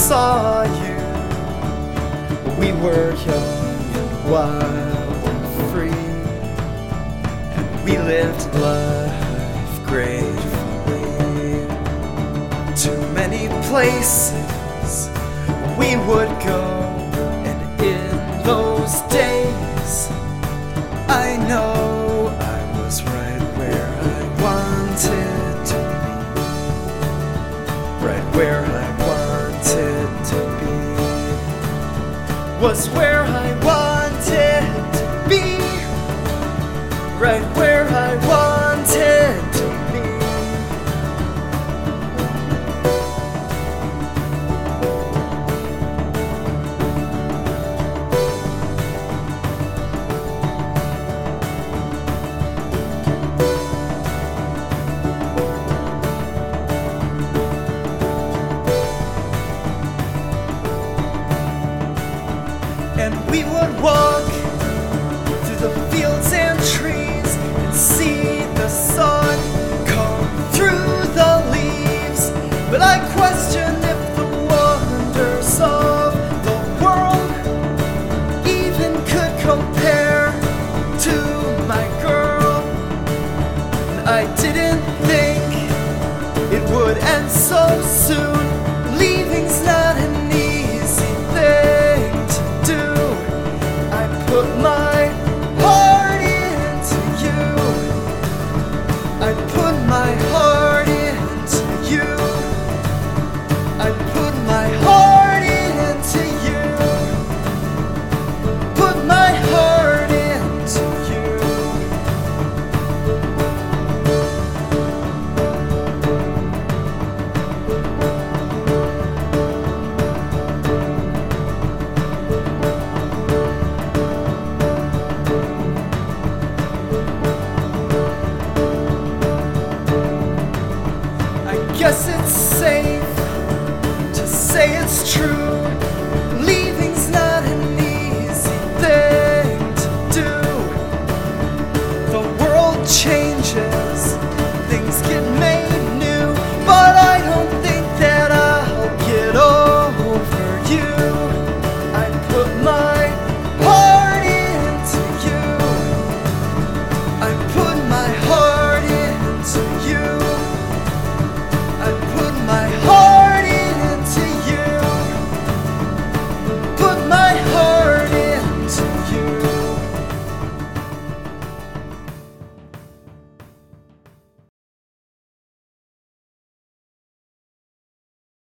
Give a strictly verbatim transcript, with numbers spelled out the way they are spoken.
saw you. We were young and wild and free, and we lived life gratefully. To many places we would go, and in those days I know I was right where I wanted to be. Right where I wanted to be was where I was.